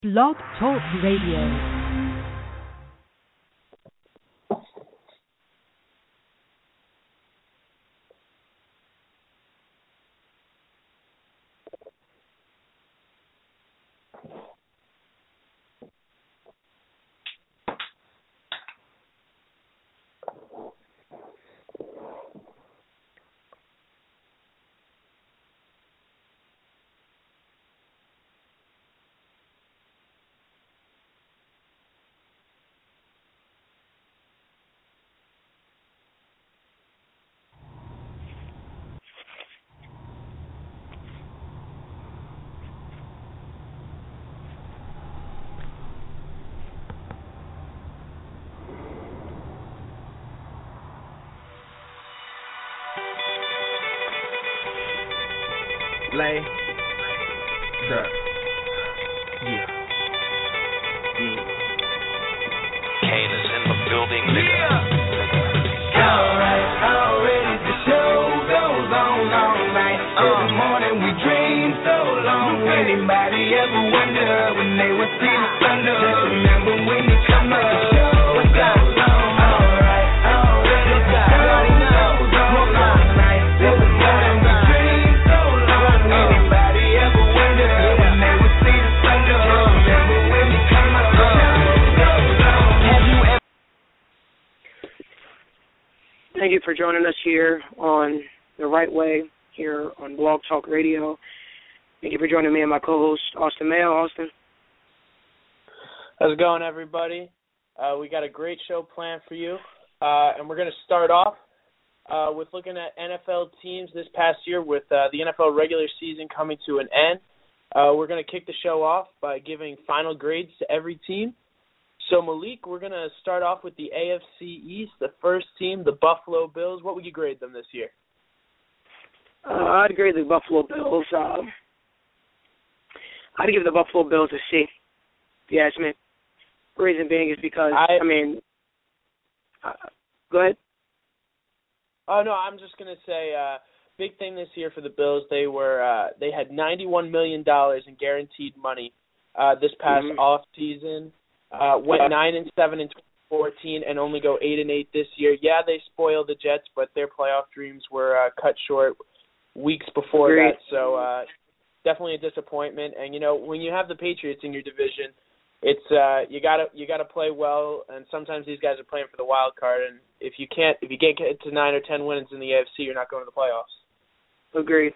Blog Talk Radio. Lay, duck, yeah. Kane is in the building, nigga. Alright, already the show goes on all night. Every morning we dream so long. Anybody ever wonder when they would see the thunder? Just remember when you come up, the show goes on. Alright, already the show goes on all night. Every morning we dream so long. Anybody ever wonder when they would see the thunder? Just remember when you come up, the show goes on. Have you ever? Thank you for joining us here on The Right Way, here on Blog Talk Radio. Thank you for joining me and my co-host, Austin Mayo. Austin. How's it going, everybody? We got a great show planned for you, and we're going to start off with looking at NFL teams this past year with the NFL regular season coming to an end. We're going to kick the show off by giving final grades to every team. So, Malik, we're going to start off with the AFC East, the first team, the Buffalo Bills. What would you grade them this year? I'd grade the Buffalo Bills. I'd give the Buffalo Bills a C, if you ask me. The reason being is because, go ahead. Oh, no, I'm just going to say, big thing this year for the Bills, they had $91 million in guaranteed money this past off season. Went 9-7 in 2014 and only go 8-8 this year. Yeah, they spoiled the Jets, but their playoff dreams were cut short weeks before that. So definitely a disappointment. And when you have the Patriots in your division, it's you gotta play well. And sometimes these guys are playing for the wild card. And if you can't get to 9 or 10 wins in the AFC, you're not going to the playoffs. Agreed.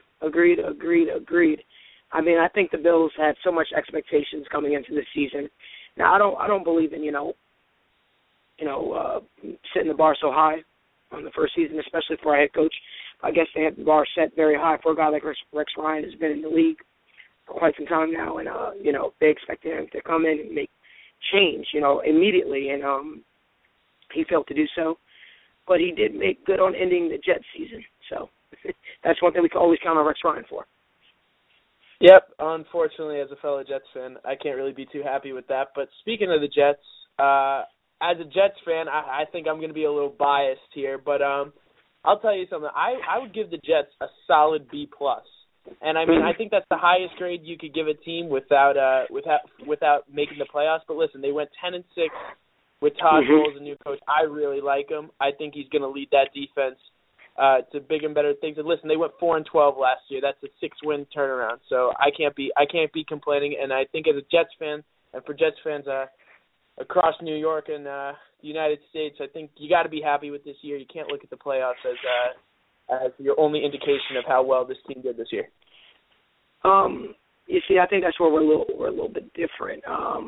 I mean, I think the Bills had so much expectations coming into the season. Now, I don't believe in setting the bar so high on the first season, especially for our head coach. I guess they had the bar set very high for a guy like Rex Ryan, who's been in the league for quite some time now, and they expected him to come in and make change, immediately, and he failed to do so. But he did make good on ending the Jets season, so that's one thing we can always count on Rex Ryan for. Yep, unfortunately, as a fellow Jets fan, I can't really be too happy with that. But speaking of the Jets, as a Jets fan, I think I'm going to be a little biased here. But I'll tell you something. I would give the Jets a solid B+. And, I mean, I think that's the highest grade you could give a team without making the playoffs. But, listen, they went 10-6 with Todd Bowles, a new coach. I really like him. I think he's going to lead that defense to big and better things. And listen, they went 4-12 last year. That's a 6-win turnaround. So I can't be complaining. And I think as a Jets fan, and for Jets fans across New York and the United States, I think you got to be happy with this year. You can't look at the playoffs as your only indication of how well this team did this year. You see, I think that's where we're a little bit different.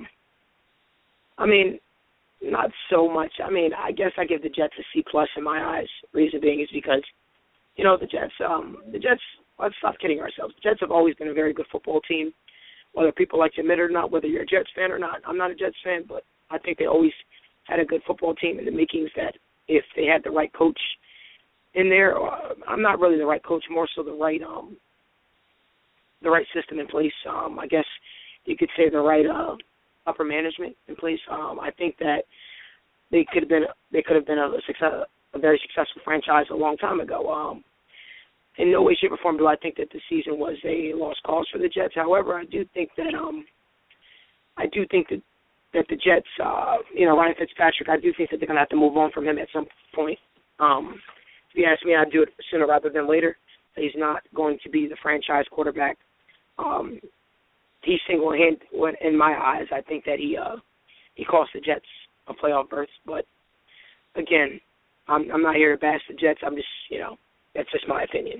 I mean, not so much. I mean, I guess I give the Jets a C+ in my eyes. Reason being is because, the Jets, let's stop kidding ourselves. The Jets have always been a very good football team, whether people like to admit it or not, whether you're a Jets fan or not. I'm not a Jets fan, but I think they always had a good football team in the makings that if they had the right coach in there, I'm not really the right coach, more so the right system in place. I guess you could say the right upper management in place. I think that they could have been a very successful franchise a long time ago. In no way, shape, or form do I think that the season was a lost cause for the Jets. However, I do think that I do think that the Jets, Ryan Fitzpatrick, I do think that they're going to have to move on from him at some point. If you ask me, I'd do it sooner rather than later. He's not going to be the franchise quarterback. He single-handed, in my eyes, I think that he cost the Jets a playoff berth. But, again, I'm not here to bash the Jets. I'm just, that's just my opinion.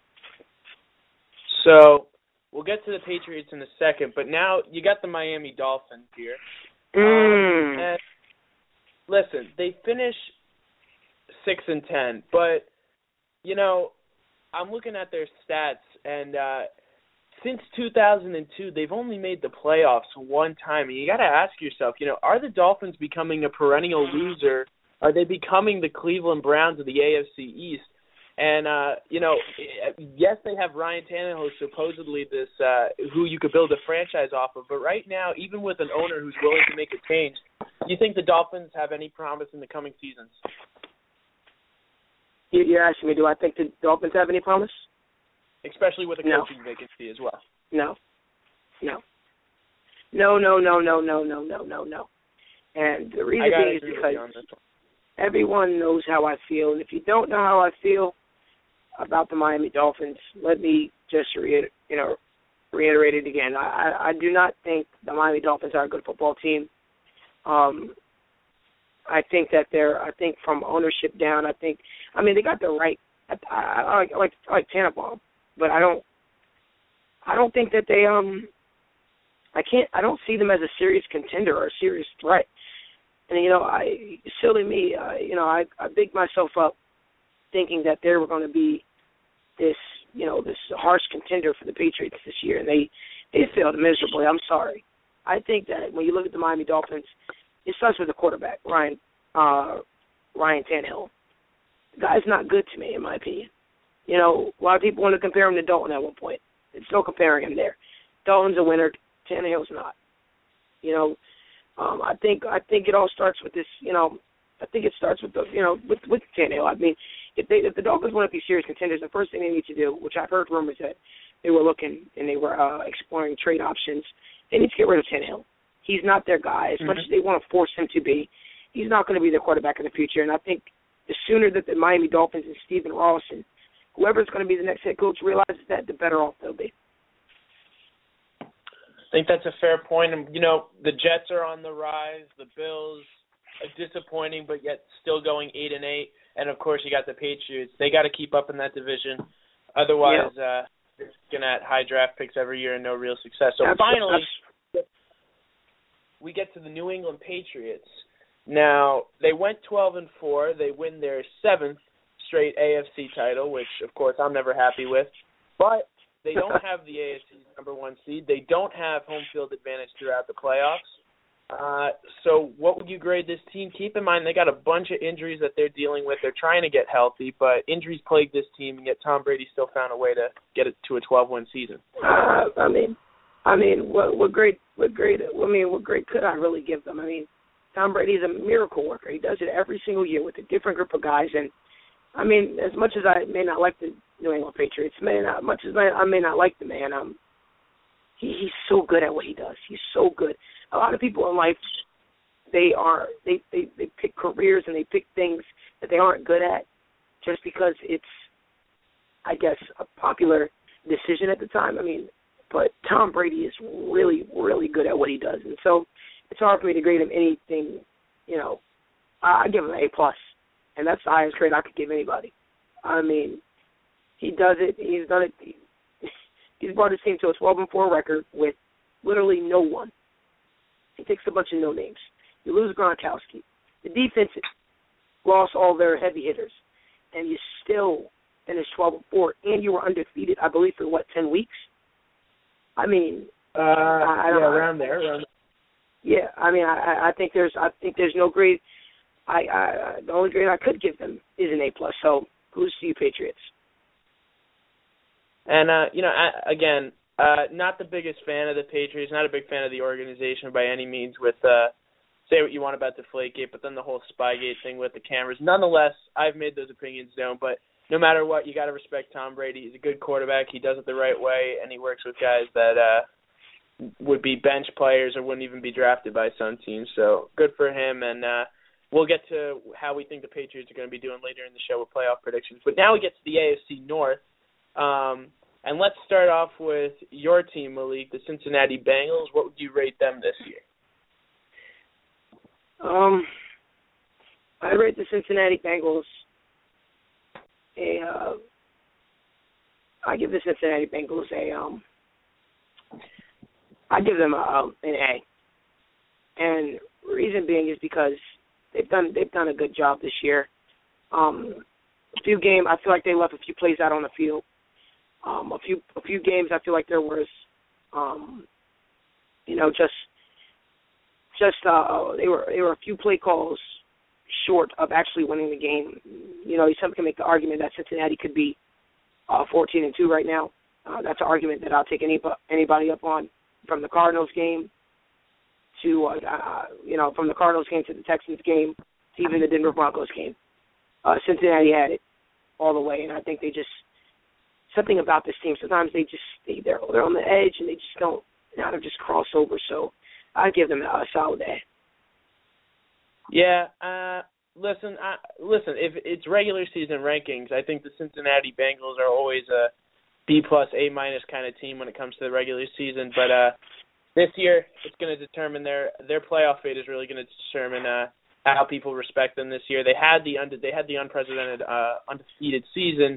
So we'll get to the Patriots in a second, but now you got the Miami Dolphins here. And listen, they finish 6-10, but I'm looking at their stats, and since 2002, they've only made the playoffs one time. And you got to ask yourself, are the Dolphins becoming a perennial loser? Are they becoming the Cleveland Browns of the AFC East? And yes, they have Ryan Tannehill, supposedly this who you could build a franchise off of. But right now, even with an owner who's willing to make a change, do you think the Dolphins have any promise in the coming seasons? You're asking me, do I think the Dolphins have any promise? Especially with a coaching vacancy as well. No. And the reason being is because everyone knows how I feel. And if you don't know how I feel about the Miami Dolphins, let me just reiterate it again. I do not think the Miami Dolphins are a good football team. I think that I think from ownership down, they got the right. I like Tannenbaum, but I don't think that they I don't see them as a serious contender or a serious threat. And silly me, I bigged myself up thinking that they were going to be this harsh contender for the Patriots this year, and they failed miserably. I'm sorry. I think that when you look at the Miami Dolphins, it starts with the quarterback, Ryan Tannehill. The guy's not good to me, in my opinion. A lot of people want to compare him to Dalton at one point. It's no comparing him there. Dalton's a winner. Tannehill's not. I think it all starts with this. I think it starts with with Tannehill. If the Dolphins want to be serious contenders, the first thing they need to do, which I've heard rumors that they were looking and they were exploring trade options, they need to get rid of Tannehill. He's not their guy. As much as they want to force him to be, he's not going to be their quarterback in the future. And I think the sooner that the Miami Dolphins and Stephen Ross and whoever's going to be the next head coach realizes that, the better off they'll be. I think that's a fair point. And, the Jets are on the rise. The Bills are disappointing, but yet still going 8-8. And, of course, you got the Patriots. They got to keep up in that division. Otherwise, they're looking at high draft picks every year and no real success. So, finally, we get to the New England Patriots. Now, they went 12-4. They win their 7th straight AFC title, which, of course, I'm never happy with. But they don't have the AFC's number 1 seed. They don't have home field advantage throughout the playoffs. So what would you grade this team? Keep in mind they got a bunch of injuries that they're dealing with. They're trying to get healthy, but injuries plague this team, and yet Tom Brady still found a way to get it to a 12-win season. What grade could I really give them? Tom Brady's a miracle worker. He does it every single year with a different group of guys. And, as much as I may not like the New England Patriots, I may not like the man, he's so good at what he does. He's so good. A lot of people in life, they pick careers and they pick things that they aren't good at just because it's, I guess, a popular decision at the time. But Tom Brady is really, really good at what he does. And so it's hard for me to grade him anything, I give him an A+. And that's the highest grade I could give anybody. He does it. He's done it. He's brought his team to a 12-4 record with literally no one. He takes a bunch of no names. You lose Gronkowski. The defense lost all their heavy hitters, and you still finished 12-4, and you were undefeated, I believe, for 10 weeks. Around there. Yeah, I think there's no grade. The only grade I could give them is an A+. So, kudos to you, Patriots. And again, not the biggest fan of the Patriots, not a big fan of the organization by any means. With say what you want about Deflategate, but then the whole Spygate thing with the cameras. Nonetheless, I've made those opinions known. But no matter what, you got to respect Tom Brady. He's a good quarterback. He does it the right way, and he works with guys that would be bench players or wouldn't even be drafted by some teams. So good for him, and we'll get to how we think the Patriots are going to be doing later in the show with playoff predictions. But now we get to the AFC North, and let's start off with your team, Malik, the Cincinnati Bengals. What would you rate them this year? I rate the Cincinnati Bengals I give the Cincinnati Bengals I give them an A. And reason being is because they've done a good job this year. A few games, I feel like they left a few plays out on the field. A few games, I feel like there was, they were a few play calls short of actually winning the game. Some can make the argument that Cincinnati could be 14-2 right now. That's an argument that I'll take anybody up on, from the Cardinals game to from the Cardinals game to the Texans game to even the Denver Broncos game. Cincinnati had it all the way, and I think they just, something about this team, sometimes they're on the edge and they just don't know how to just cross over. So I give them a solid A. Yeah, listen, if it's regular season rankings, I think the Cincinnati Bengals are always a B+, A- kind of team when it comes to the regular season. But this year, it's going to determine their playoff fate is really going to determine how people respect them this year. They had the unprecedented undefeated season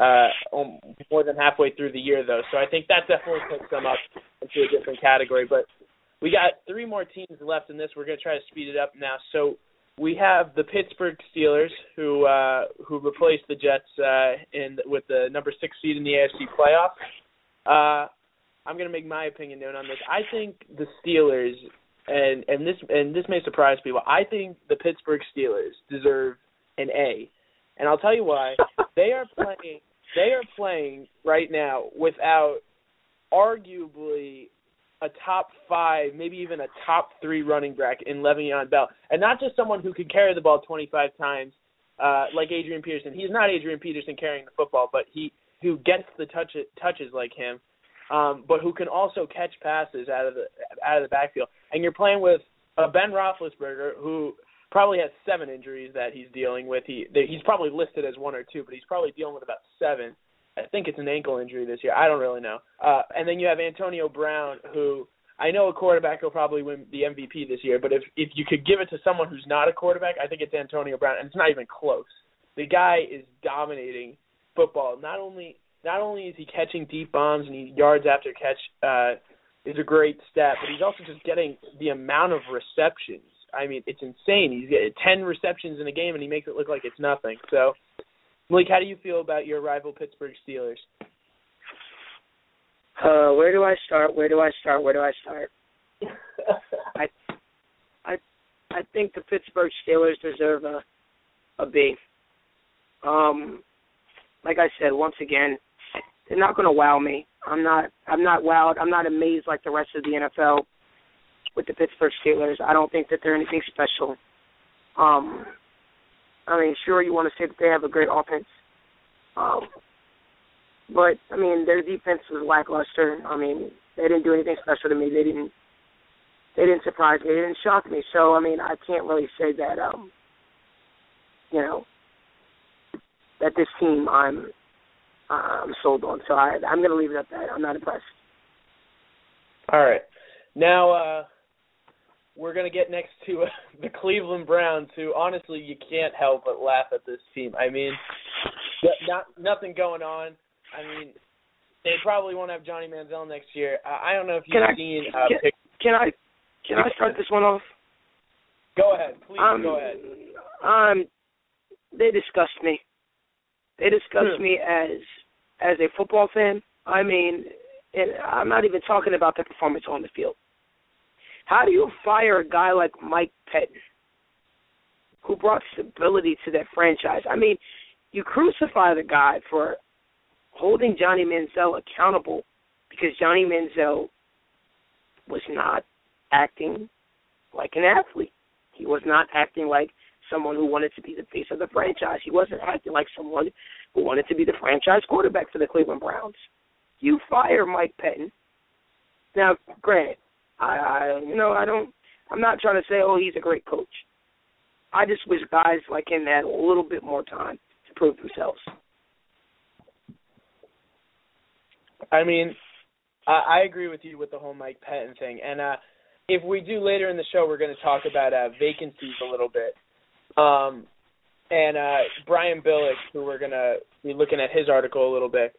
more than halfway through the year, though. So I think that definitely puts them up into a different category. But we got 3 more teams left in this. We're going to try to speed it up now. So we have the Pittsburgh Steelers, who replaced the Jets with the number 6 seed in the AFC playoff. I'm going to make my opinion known on this. I think the Steelers, and this may surprise people, I think the Pittsburgh Steelers deserve an A, and I'll tell you why. They are playing right now without arguably a top 5, maybe even a top 3 running back in Le'Veon Bell. And not just someone who could carry the ball 25 times like Adrian Peterson. He's not Adrian Peterson carrying the football, but who gets the touches like him, but who can also catch passes out of the backfield. And you're playing with Ben Roethlisberger, who probably has 7 injuries that he's dealing with. He's probably listed as 1 or 2, but he's probably dealing with about 7. I think it's an ankle injury this year. I don't really know. And then you have Antonio Brown, who I know a quarterback will probably win the MVP this year, but if you could give it to someone who's not a quarterback, I think it's Antonio Brown, and it's not even close. The guy is dominating football. Not only is he catching deep bombs and yards after catch is a great stat, but he's also just getting the amount of receptions. I mean, it's insane. He's getting 10 receptions in a game, and he makes it look like it's nothing. So, Malik, how do you feel about your rival Pittsburgh Steelers? Where do I start? I think the Pittsburgh Steelers deserve a B. Like I said, once again, they're not going to wow me. I'm not wowed. I'm not amazed like the rest of the NFL with the Pittsburgh Steelers. I don't think that they're anything special. I mean, sure, you want to say that they have a great offense. But, I mean, their defense was lackluster. I mean, they didn't do anything special to me. They didn't surprise me. They didn't shock me. So, I mean, I can't really say that, that this team I'm sold on. So I'm going to leave it at that. I'm not impressed. All right. Now, we're going to get next to the Cleveland Browns, who honestly you can't help but laugh at this team. I mean, nothing going on. I mean, they probably won't have Johnny Manziel next year. I don't know if you've seen. Can I start this one off? Go ahead, please. Go ahead. They disgust me. They disgust me as a football fan. I mean, and I'm not even talking about the performance on the field. How do you fire a guy like Mike Pettin, who brought stability to that franchise? I mean, you crucify the guy for holding Johnny Manziel accountable because Johnny Manziel was not acting like an athlete. He was not acting like someone who wanted to be the face of the franchise. He wasn't acting like someone who wanted to be the franchise quarterback for the Cleveland Browns. You fire Mike Pettin, Now, granted, I'm not trying to say, oh, he's a great coach. I just wish guys like him had a little bit more time to prove themselves. I mean, I agree with you with the whole Mike Pettin thing. And if we do later in the show, we're going to talk about vacancies a little bit. And Brian Billick, who we're going to be looking at his article a little bit,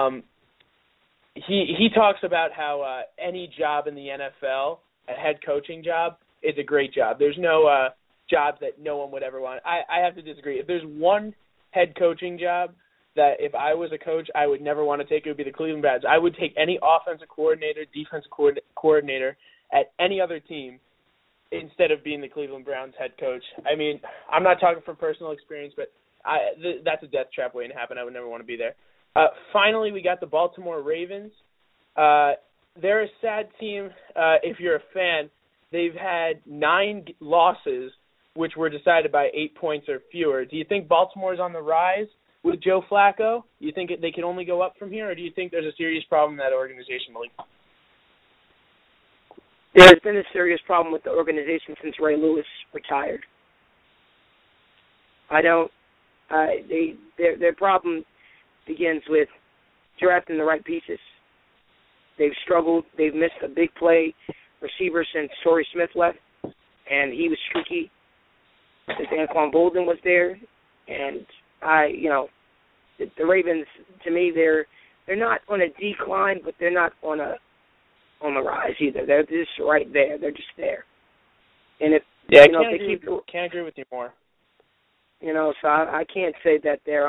he talks about how any job in the NFL, a head coaching job, is a great job. There's no job that no one would ever want. I have to disagree. If there's one head coaching job that if I was a coach I would never want to take, it would be the Cleveland Browns. I would take any offensive coordinator, defensive coordinator at any other team instead of being the Cleveland Browns head coach. I mean, I'm not talking from personal experience, but that's a death trap waiting to happen. I would never want to be there. Finally, we got the Baltimore Ravens. They're a sad team if you're a fan. They've had 9 losses, which were decided by 8 points or fewer. Do you think Baltimore's on the rise with Joe Flacco? Do you think they can only go up from here, or do you think there's a serious problem in that organization, Malik? There's been a serious problem with the organization since Ray Lewis retired. Their problem begins with drafting the right pieces. They've struggled. They've missed a big play receiver since Torrey Smith left, and he was streaky since Anquan Bolden was there. And the Ravens, to me, they're not on a decline, but they're not on the rise either. They're just right there. They're just there. And if can't agree with you more. So I can't say that they're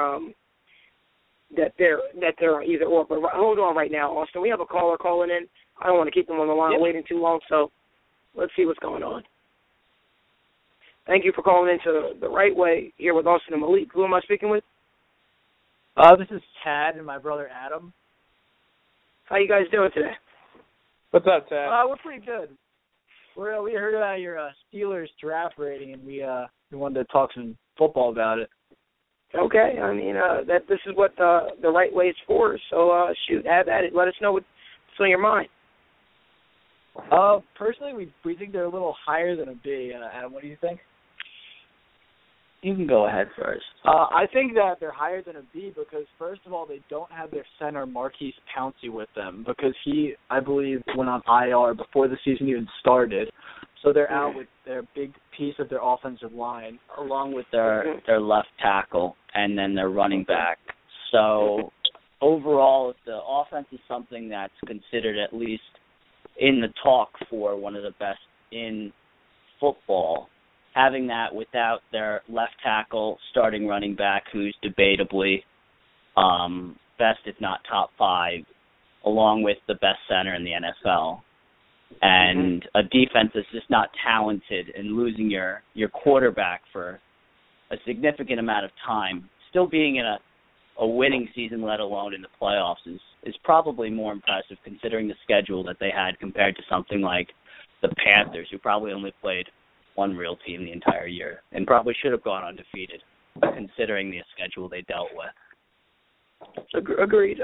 either or. But hold on right now, Austin. We have a caller calling in. I don't want to keep them on the line waiting too long, so let's see what's going on. Thank you for calling into The Right Way here with Austin and Malik. Who am I speaking with? This is Chad and my brother Adam. How you guys doing today? What's up, Chad? We're pretty good. We heard about your Steelers draft rating, and we wanted to talk some football about it. Okay, I mean that this is what the Right Way is for. So shoot, have at it. Let us know what's on your mind. Personally, we think they're a little higher than a B. Adam, what do you think? You can go ahead first. I think that they're higher than a B because, first of all, they don't have their center Marquise Pouncey with them because he, I believe, went on IR before the season even started. So they're out with their big piece of their offensive line. Along with their left tackle and then their running back. So overall, if the offense is something that's considered at least in the talk for one of the best in football, having that without their left tackle, starting running back, who's debatably best, if not top 5, along with the best center in the NFL, and a defense that's just not talented, and losing your quarterback for a significant amount of time, still being in a winning season, let alone in the playoffs, is probably more impressive considering the schedule that they had compared to something like the Panthers, who probably only played one real team the entire year and probably should have gone undefeated considering the schedule they dealt with. Agreed.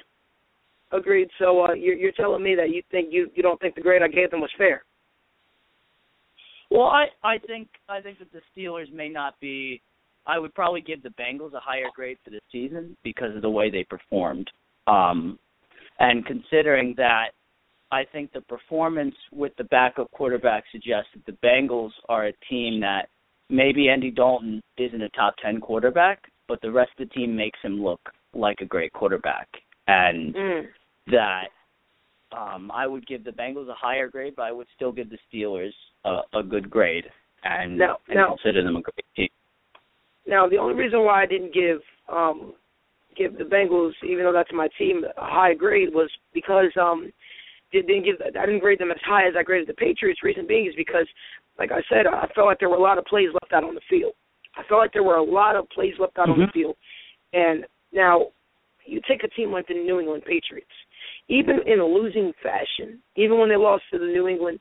So you're telling me that you don't think the grade I gave them was fair? Well, I think that the Steelers may not be. I would probably give the Bengals a higher grade for this season because of the way they performed. And considering that, I think the performance with the backup quarterback suggests that the Bengals are a team that maybe Andy Dalton isn't a top 10 quarterback, but the rest of the team makes him look like a great quarterback. And that I would give the Bengals a higher grade, but I would still give the Steelers a good grade and consider them a great team. Now, the only reason why I didn't give the Bengals, even though that's my team, a high grade was because I didn't grade them as high as I graded the Patriots. Reason being is because, like I said, I felt like there were a lot of plays left out on the field. On the field. And now, you take a team like the New England Patriots, even in a losing fashion, even when they lost to the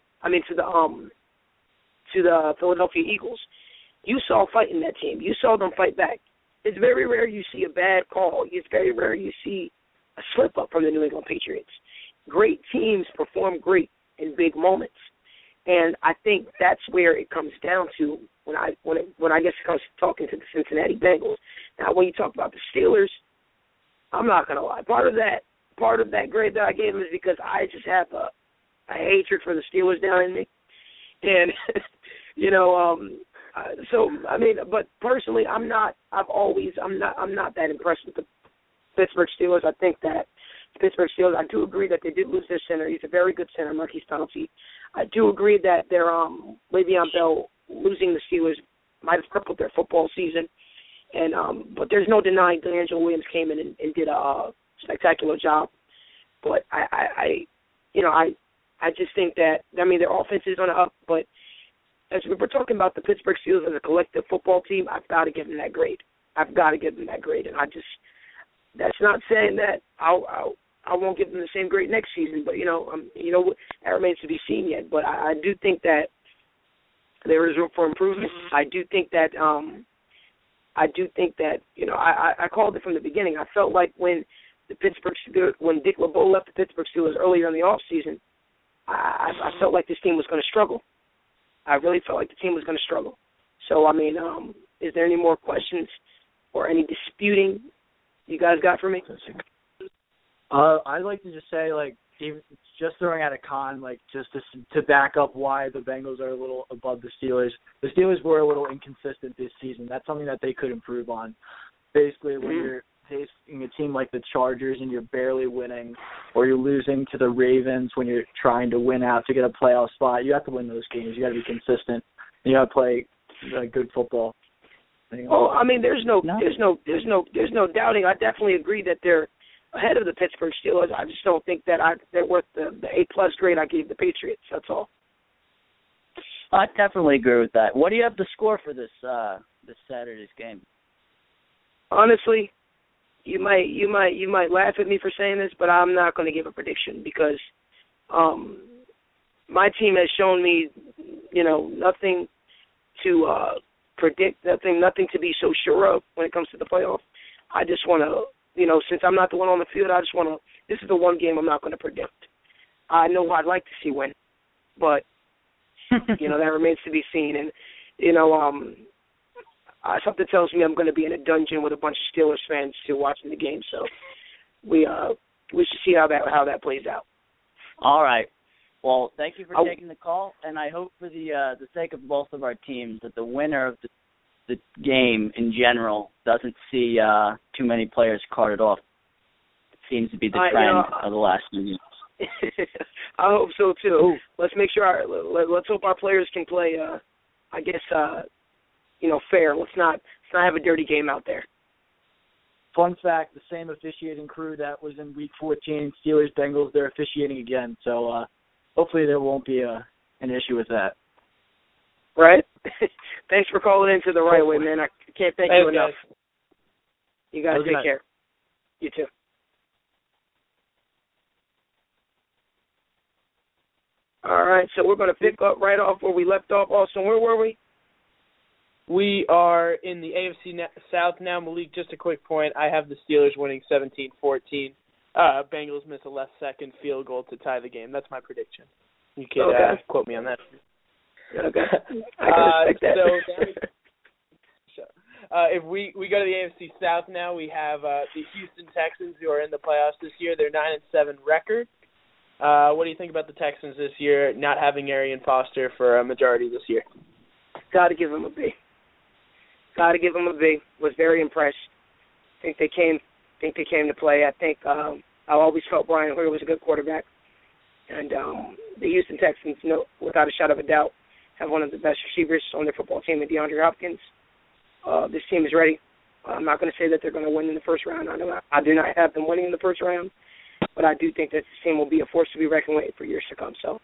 Philadelphia Eagles, you saw fight in that team. You saw them fight back. It's very rare you see a bad call. It's very rare you see a slip-up from the New England Patriots. great teams perform great in big moments. And I think that's where it comes down to when I guess it comes to talking to the Cincinnati Bengals. Now, when you talk about the Steelers, I'm not going to lie. Part of that grade that I gave them is because I just have a hatred for the Steelers down in me. And, so, I mean, but personally, I'm not that impressed with the Pittsburgh Steelers. I think that the Pittsburgh Steelers, I do agree that they did lose their center. He's a very good center, Marquise Pouncey. I do agree that their Le'Veon Bell losing the Steelers might have crippled their football season. And but there's no denying DeAngelo Williams came in and did a spectacular job. But I just think that, I mean, their offense is on the up, but as we're talking about the Pittsburgh Steelers as a collective football team, I've got to give them that grade. And that's not saying that I won't give them the same grade next season, but that remains to be seen yet. But I do think that there is room for improvement. I do think that I called it from the beginning. I felt like when Dick LeBeau left the Pittsburgh Steelers earlier in the offseason, I felt like this team was going to struggle. I really felt like the team was going to struggle. So, I mean, is there any more questions or any disputing you guys got for me? I'd like to just say, just throwing out a con, just to back up why the Bengals are a little above the Steelers. The Steelers were a little inconsistent this season. That's something that they could improve on. Basically, when you're facing a team like the Chargers and you're barely winning, or you're losing to the Ravens when you're trying to win out to get a playoff spot, you have to win those games. You got to be consistent. And you got to play good football. Oh, I mean, there's no doubting. I definitely agree that they're ahead of the Pittsburgh Steelers. I just don't think that they're worth the A+ grade I gave the Patriots. That's all. I definitely agree with that. What do you have to score for this Saturday's game? Honestly, you might laugh at me for saying this, but I'm not going to give a prediction because my team has shown me, nothing to predict, nothing to be so sure of when it comes to the playoff. I just want to. Since I'm not the one on the field, I just want to – this is the one game I'm not going to predict. I know who I'd like to see win, but, that remains to be seen. And, something tells me I'm going to be in a dungeon with a bunch of Steelers fans still watching the game. So we should see how that plays out. All right. Well, thank you for taking the call, and I hope for the sake of both of our teams that the winner of the game in general doesn't see too many players carted off. It seems to be the trend of the last few years. I hope so too. Ooh. Let's make sure let's hope our players can play fair. Let's not have a dirty game out there. Fun fact, the same officiating crew that was in week 14 Steelers Bengals, they're officiating again. So hopefully there won't be an issue with that. Right? Thanks for calling into the right way, man. I can't thank you enough. Guys. You guys take care. You too. All right, so we're going to pick up right off where we left off. Austin, where were we? We are in the AFC South now. Malik, just a quick point. I have the Steelers winning 17-14. Bengals miss a last-second field goal to tie the game. That's my prediction. You can quote me on that. Okay. I can respect that. If we go to the AFC South now, we have the Houston Texans who are in the playoffs this year. They're 9-7 record. What do you think about the Texans this year, not having Arian Foster for a majority this year? Got to give them a B. Was very impressed. Think they came to play. I think I always felt Brian Hoyer was a good quarterback, and the Houston Texans, without a shadow of a doubt, have one of the best receivers on their football team, with DeAndre Hopkins. This team is ready. I'm not going to say that they're going to win in the first round. I do not have them winning in the first round, but I do think that this team will be a force to be reckoned with for years to come. So.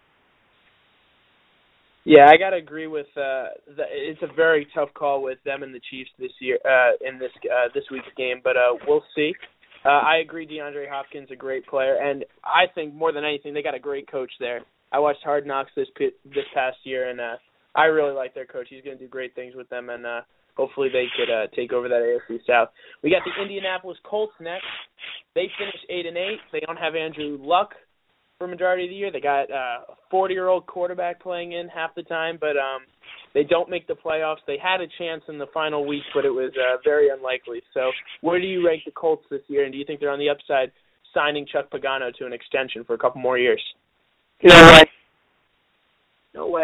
Yeah, I got to agree with it's a very tough call with them and the Chiefs this year in this week's game, but we'll see. I agree DeAndre Hopkins is a great player, and I think more than anything they got a great coach there. I watched Hard Knocks this past year, and I really like their coach. He's going to do great things with them, and hopefully they could take over that AFC South. We got the Indianapolis Colts next. They finished 8-8. They don't have Andrew Luck. for a majority of the year. They got a 40-year-old quarterback playing in half the time, but they don't make the playoffs. They had a chance in the final week, but it was very unlikely. So where do you rank the Colts this year, and do you think they're on the upside signing Chuck Pagano to an extension for a couple more years? No way. No way.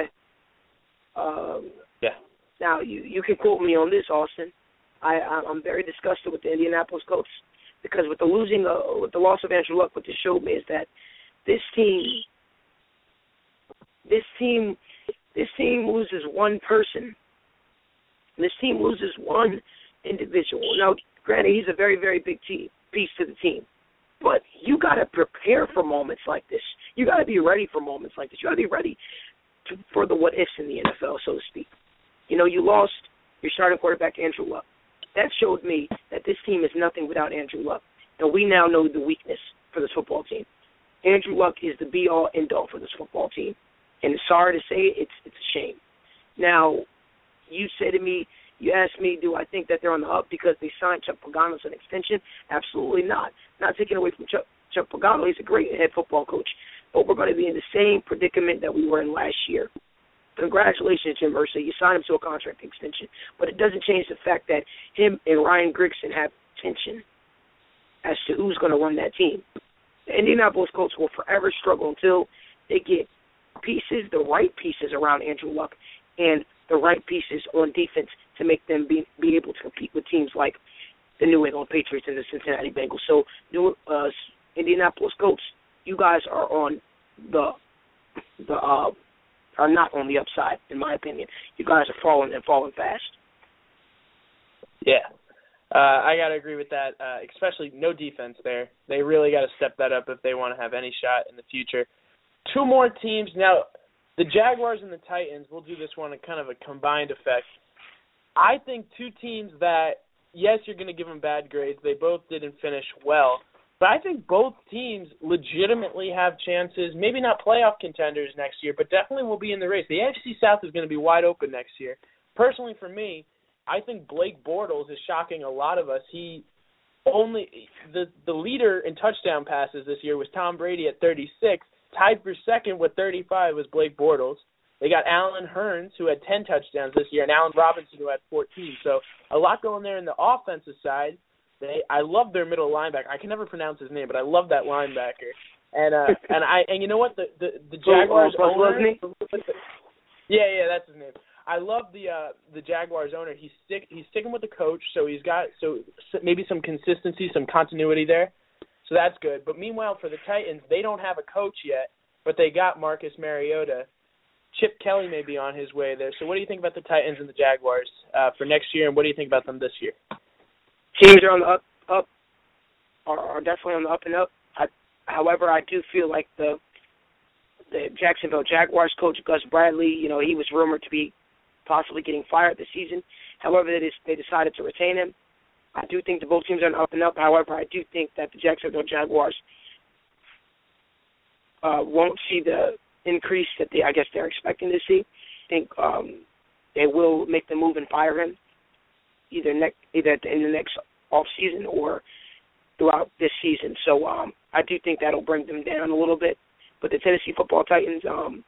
Yeah. Now, you can quote me on this, Austin. I'm very disgusted with the Indianapolis Colts because with the loss of Andrew Luck, what this showed me is that this team loses one person. This team loses one individual. Now, granted, he's a very, very big piece to the team. But you got to prepare for moments like this. You got to be ready for moments like this. You got to be ready for the what-ifs in the NFL, so to speak. You know, you lost your starting quarterback, Andrew Luck. That showed me that this team is nothing without Andrew Luck. And we now know the weakness for this football team. Andrew Luck is the be-all, end-all for this football team. And sorry to say it, it's a shame. Now, you asked me, do I think that they're on the up because they signed Chuck Pagano to an extension? Absolutely not. Not taking away from Chuck Pagano. He's a great head football coach. But we're going to be in the same predicament that we were in last year. Congratulations, Jim Irsay. You signed him to a contract extension. But it doesn't change the fact that him and Ryan Grigson have tension as to who's going to run that team. The Indianapolis Colts will forever struggle until they get the right pieces around Andrew Luck and the right pieces on defense to make them be able to compete with teams like the New England Patriots and the Cincinnati Bengals. So, Indianapolis Colts, you guys are on are not on the upside, in my opinion. You guys are falling fast. Yeah. I got to agree with that, especially no defense there. They really got to step that up if they want to have any shot in the future. Two more teams. Now, the Jaguars and the Titans, we'll do this one in kind of a combined effect. I think two teams that, yes, you're going to give them bad grades. They both didn't finish well. But I think both teams legitimately have chances, maybe not playoff contenders next year, but definitely will be in the race. The AFC South is going to be wide open next year. Personally, for me, I think Blake Bortles is shocking a lot of us. The leader in touchdown passes this year was Tom Brady at 36. Tied for second with 35 was Blake Bortles. They got Allen Hurns, who had 10 touchdowns this year, and Allen Robinson, who had 14. So a lot going there in the offensive side. I love their middle linebacker. I can never pronounce his name, but I love that linebacker. And you know what? The Jaguars owner. Yeah, that's his name. I love the Jaguars owner. He's sticking with the coach, so he's got maybe some consistency, some continuity there. So that's good. But meanwhile, for the Titans, they don't have a coach yet, but they got Marcus Mariota. Chip Kelly may be on his way there. So what do you think about the Titans and the Jaguars for next year, and what do you think about them this year? Teams are on the up are definitely on the up and up. However, I do feel like the Jacksonville Jaguars coach, Gus Bradley, he was rumored to be possibly getting fired this season. However, they decided to retain him. I do think the both teams are on the up and up. However, I do think that the Jacksonville Jaguars won't see the increase that they're expecting to see. I think they will make the move and fire him either in the next off season or throughout this season. So I do think that'll bring them down a little bit. But the Tennessee Football Titans,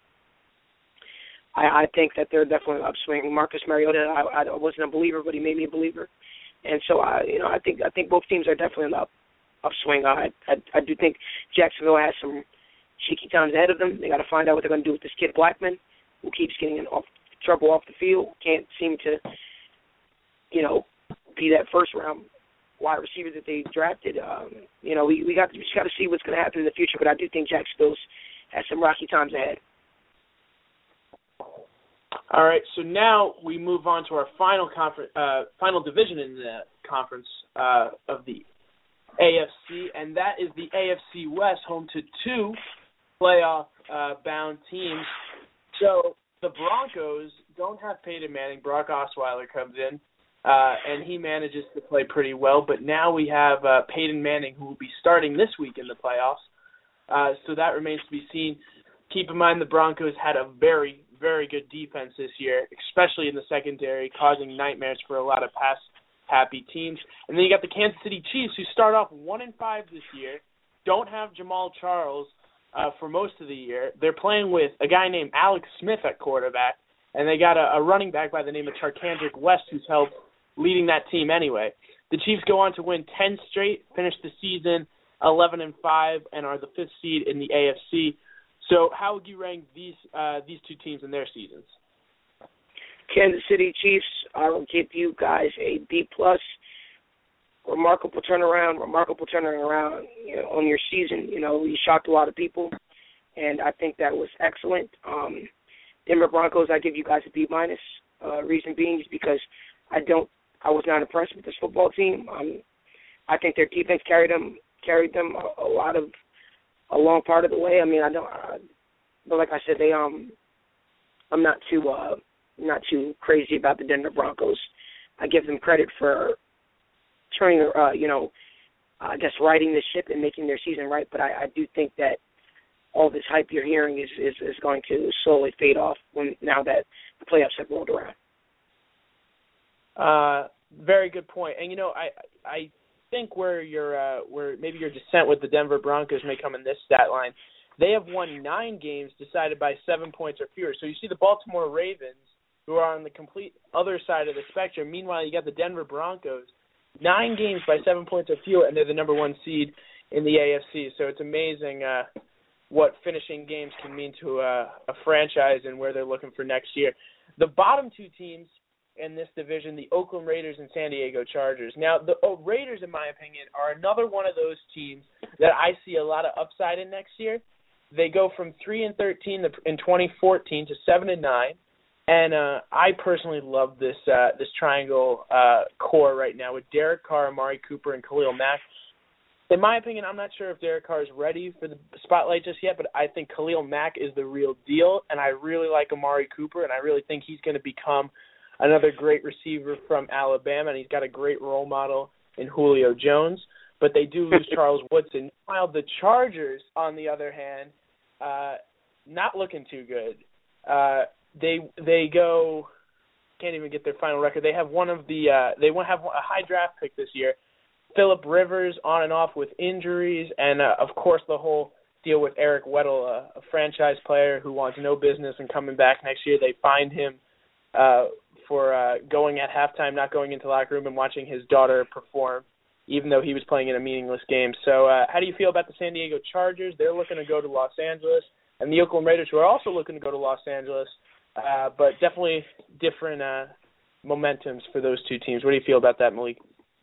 I think that they're definitely upswing. Marcus Mariota, I wasn't a believer, but he made me a believer. And so I think both teams are definitely on the upswing. I do think Jacksonville has some shaky times ahead of them. They got to find out what they're going to do with this kid Blackman, who keeps getting in trouble off the field. Can't seem to, be that first round wide receiver that they drafted. We got to see what's going to happen in the future. But I do think Jacksonville has some rocky times ahead. All right, so now we move on to our final division in the conference of the AFC, and that is the AFC West, home to two playoff-bound teams. So the Broncos don't have Peyton Manning. Brock Osweiler comes in, and he manages to play pretty well. But now we have Peyton Manning, who will be starting this week in the playoffs. So that remains to be seen. Keep in mind the Broncos had a very, very good defense this year, especially in the secondary, causing nightmares for a lot of pass-happy teams. And then you got the Kansas City Chiefs, who start off 1-5 this year, don't have Jamal Charles, for most of the year. They're playing with a guy named Alex Smith at quarterback, and they got a running back by the name of Charkandrick West who's helped leading that team anyway. The Chiefs go on to win 10 straight, finish the season 11-5, and are the 5th seed in the AFC. So how would you rank these two teams in their seasons? Kansas City Chiefs, I will give you guys a B+. Remarkable turnaround on your season. You shocked a lot of people, and I think that was excellent. Denver Broncos, I give you guys a B-. Reason being is because I was not impressed with this football team. I think their defense carried them a long part of the way. I mean, but like I said, I'm not too crazy about the Denver Broncos. I give them credit for turning, I guess righting the ship and making their season right. But I do think that all this hype you're hearing is going to slowly fade off now that the playoffs have rolled around. Very good point. And I think where maybe your dissent with the Denver Broncos may come in this stat line. They have won 9 games decided by 7 points or fewer. So you see the Baltimore Ravens, who are on the complete other side of the spectrum. Meanwhile, you got the Denver Broncos, 9 games by 7 points or fewer, and they're the number 1 seed in the AFC. So it's amazing what finishing games can mean to a franchise and where they're looking for next year. The bottom 2 teams in this division, the Oakland Raiders and San Diego Chargers. Now, the Raiders, in my opinion, are another one of those teams that I see a lot of upside in next year. They go from 3-13 in 2014 to 7-9, and I personally love this triangle core right now with Derek Carr, Amari Cooper, and Khalil Mack. In my opinion, I'm not sure if Derek Carr is ready for the spotlight just yet, but I think Khalil Mack is the real deal, and I really like Amari Cooper, and I really think he's going to become another great receiver from Alabama, and he's got a great role model in Julio Jones. But they do lose Charles Woodson. While the Chargers, on the other hand, not looking too good. They go, can't even get their final record. They have they have a high draft pick this year. Phillip Rivers on and off with injuries, and of course the whole deal with Eric Weddle, a franchise player who wants no business and coming back next year. They fined him for going at halftime, not going into the locker room and watching his daughter perform, even though he was playing in a meaningless game. So how do you feel about the San Diego Chargers? They're looking to go to Los Angeles, and the Oakland Raiders, who are also looking to go to Los Angeles, but definitely different momentums for those two teams. What do you feel about that, Malik?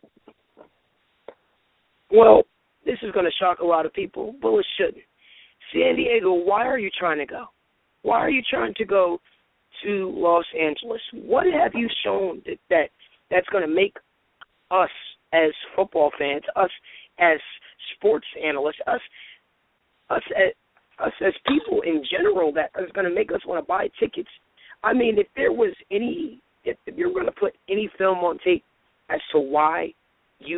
Well, this is going to shock a lot of people, but it shouldn't. San Diego, why are you trying to go? Why are you trying to go to Los Angeles? What have you shown that's going to make us as football fans, us as sports analysts, us as people in general that is going to make us want to buy tickets? I mean, if you're going to put any film on tape as to why you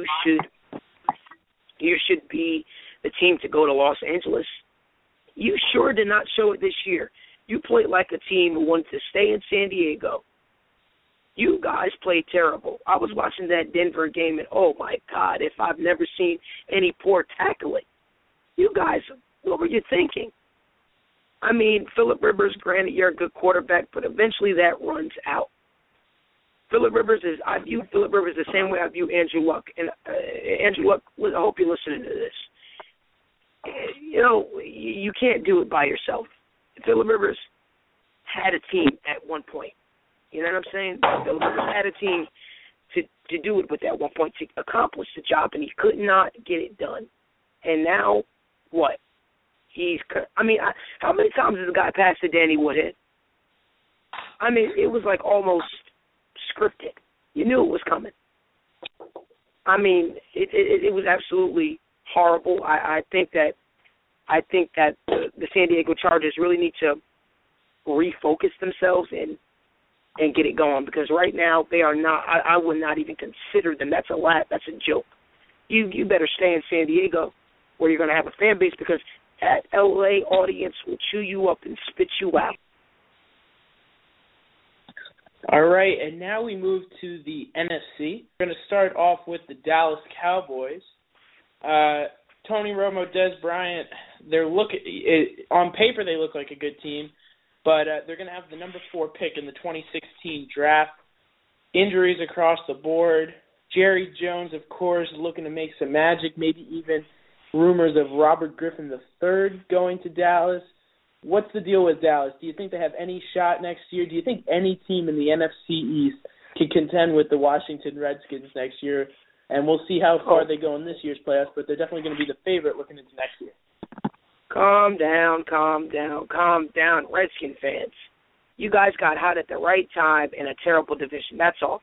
should be the team to go to Los Angeles, you sure did not show it this year. You played like a team who wanted to stay in San Diego. You guys played terrible. I was watching that Denver game, and oh, my God, if I've never seen any poor tackling. You guys, what were you thinking? I mean, Phillip Rivers, granted, you're a good quarterback, but eventually that runs out. I view Phillip Rivers the same way I view Andrew Luck. And Andrew Luck, I hope you're listening to this. You can't do it by yourself. Phillip Rivers had a team at one point. You know what I'm saying? Phillip Rivers had a team to do it with at one point, to accomplish the job, and he could not get it done. And now, what? How many times has the guy passed to Danny Woodhead? I mean, it was like almost scripted. You knew it was coming. I mean, it was absolutely horrible. I think that the San Diego Chargers really need to refocus themselves and get it going, because right now they are not. I would not even consider them. That's a laugh. That's a joke. You better stay in San Diego where you're going to have a fan base, because that LA audience will chew you up and spit you out. All right, and now we move to the NFC. We're going to start off with the Dallas Cowboys. Tony Romo, Dez Bryant, on paper they look like a good team, but they're going to have the number 4 pick in the 2016 draft. Injuries across the board. Jerry Jones, of course, looking to make some magic, maybe even rumors of Robert Griffin III going to Dallas. What's the deal with Dallas? Do you think they have any shot next year? Do you think any team in the NFC East can contend with the Washington Redskins next year? And we'll see how far they go in this year's playoffs, but they're definitely going to be the favorite looking into next year. Calm down. Redskin fans. You guys got hot at the right time in a terrible division. That's all.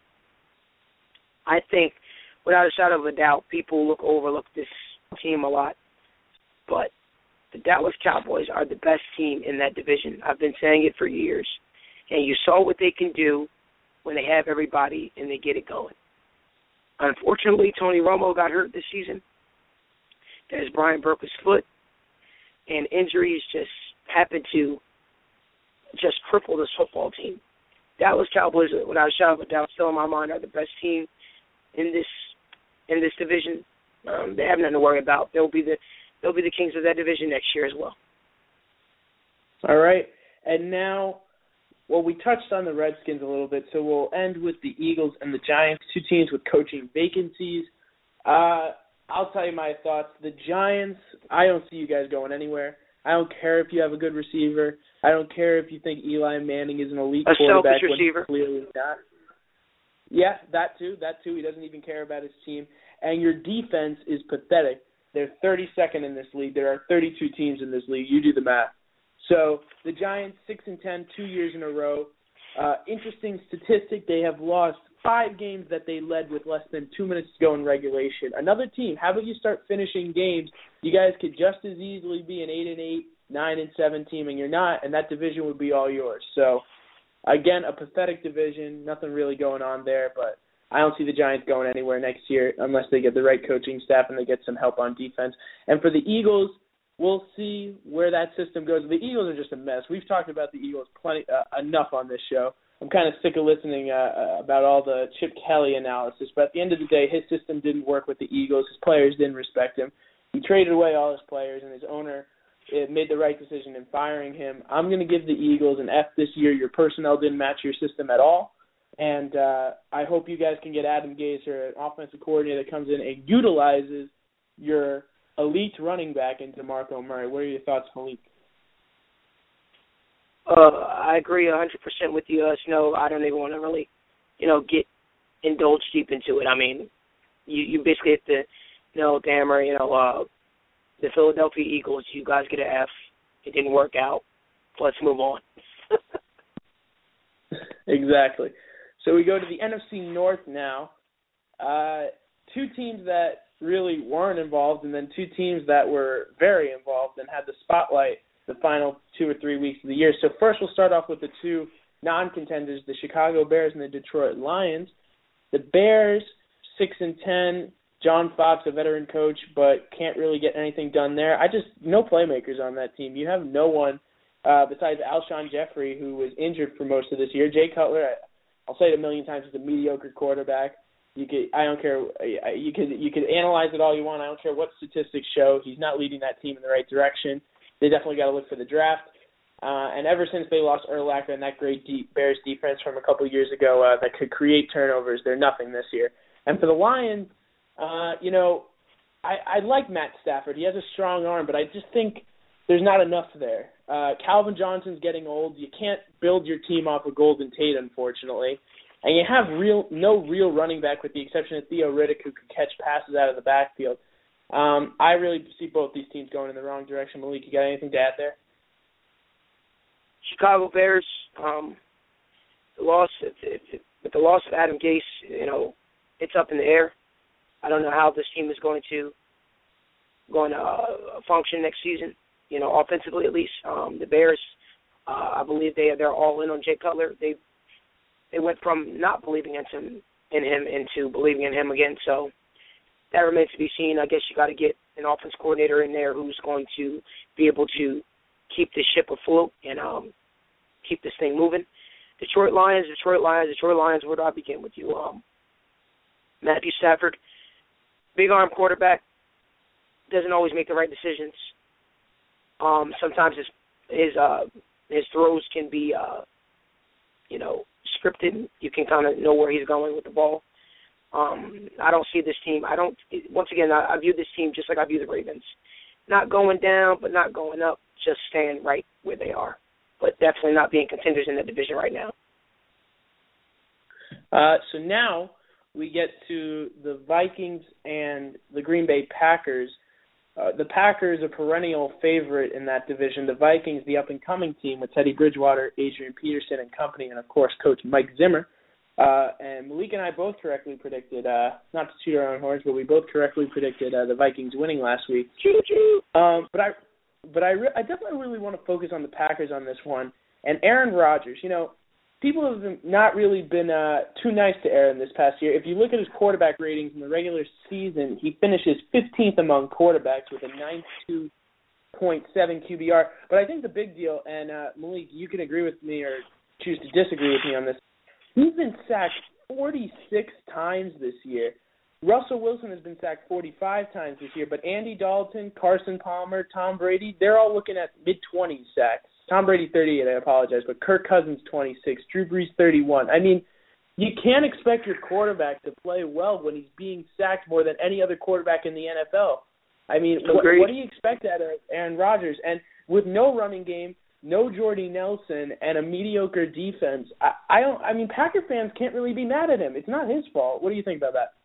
I think, without a shadow of a doubt, people overlook this team a lot. But the Dallas Cowboys are the best team in that division. I've been saying it for years. And you saw what they can do when they have everybody and they get it going. Unfortunately, Tony Romo got hurt this season. Dez Bryant broke his foot. And injuries just happened to just cripple this football team. Dallas Cowboys, without a shadow of a doubt, still in my mind, are the best team in this division. They have nothing to worry about. They'll be the kings of that division next year as well. All right, and now, well, we touched on the Redskins a little bit, so we'll end with the Eagles and the Giants, 2 teams with coaching vacancies. I'll tell you my thoughts. The Giants, I don't see you guys going anywhere. I don't care if you have a good receiver. I don't care if you think Eli Manning is an elite quarterback. Selfish receiver. Clearly not. Yeah, that too. He doesn't even care about his team. And your defense is pathetic. They're 32nd in this league. There are 32 teams in this league. You do the math. So the Giants, 6-10, 2 years in a row. Interesting statistic, they have lost 5 games that they led with less than 2 minutes to go in regulation. Another team, how about you start finishing games? You guys could just as easily be an 8-8, 9-7 team, and you're not, and that division would be all yours. So, again, a pathetic division, nothing really going on there, but I don't see the Giants going anywhere next year unless they get the right coaching staff and they get some help on defense. And for the Eagles, we'll see where that system goes. The Eagles are just a mess. We've talked about the Eagles enough on this show. I'm kind of sick of listening about all the Chip Kelly analysis, but at the end of the day, his system didn't work with the Eagles. His players didn't respect him. He traded away all his players, and his owner made the right decision in firing him. I'm going to give the Eagles an F this year. Your personnel didn't match your system at all, and I hope you guys can get Adam Gase, or an offensive coordinator that comes in and utilizes your elite running back in DeMarco Murray. What are your thoughts, Malik? I agree 100% with you. Snow, I don't even want to really, get indulged deep into it. I mean, you basically hit the hammer. The Philadelphia Eagles, you guys get an F. It didn't work out. Let's move on. Exactly. So we go to the NFC North now. 2 teams that really weren't involved, and then 2 teams that were very involved and had the spotlight the final 2 or 3 weeks of the year. So first we'll start off with the 2 non-contenders, the Chicago Bears and the Detroit Lions. The Bears, 6-10, John Fox, a veteran coach, but can't really get anything done there. No playmakers on that team. You have no one besides Alshon Jeffrey, who was injured for most of this year. Jay Cutler, I'll say it a million times, is a mediocre quarterback. I don't care. You could analyze it all you want. I don't care what statistics show. He's not leading that team in the right direction. They definitely got to look for the draft. And ever since they lost Urlacher and that great Bears defense from a couple years ago that could create turnovers, they're nothing this year. And for the Lions, I like Matt Stafford. He has a strong arm, but I just think there's not enough there. Calvin Johnson's getting old. You can't build your team off of Golden Tate, unfortunately. And you have no real running back with the exception of Theo Riddick, who can catch passes out of the backfield. I really see both these teams going in the wrong direction. Malik, you got anything to add there? Chicago Bears, with the loss of Adam Gase, it's up in the air. I don't know how this team is going to function next season, offensively at least. The Bears, I believe they're all in on Jay Cutler. They went from not believing in him into believing in him again. So that remains to be seen. I guess you got to get an offense coordinator in there who's going to be able to keep the ship afloat and keep this thing moving. Detroit Lions. Where do I begin with you? Matthew Stafford, big arm quarterback. doesn't always make the right decisions. Sometimes his throws can be, scripted. You can kind of know where he's going with the ball. I don't see this team. Once again, I view this team just like I view the Ravens. Not going down, but not going up, just staying right where they are. But definitely not being contenders in the division right now. So now we get to the Vikings and the Green Bay Packers. The Packers, a perennial favorite in that division. The Vikings, the up-and-coming team with Teddy Bridgewater, Adrian Peterson and company, and, of course, Coach Mike Zimmer. And Malik and I both correctly predicted, not to toot our own horns, but we both correctly predicted the Vikings winning last week. But I definitely really want to focus on the Packers on this one. And Aaron Rodgers, people have not really been too nice to Aaron this past year. If you look at his quarterback ratings in the regular season, he finishes 15th among quarterbacks with a 92.7 QBR. But I think the big deal, and Malik, you can agree with me or choose to disagree with me on this, he's been sacked 46 times this year. Russell Wilson has been sacked 45 times this year, but Andy Dalton, Carson Palmer, Tom Brady, they're all looking at mid-20s sacks. Tom Brady 38, I apologize, but Kirk Cousins 26, Drew Brees 31. I mean, you can't expect your quarterback to play well when he's being sacked more than any other quarterback in the NFL. I mean, what do you expect out of Aaron Rodgers? And with no running game, no Jordy Nelson, and a mediocre defense, I mean, Packer fans can't really be mad at him. It's not his fault. What do you think about that?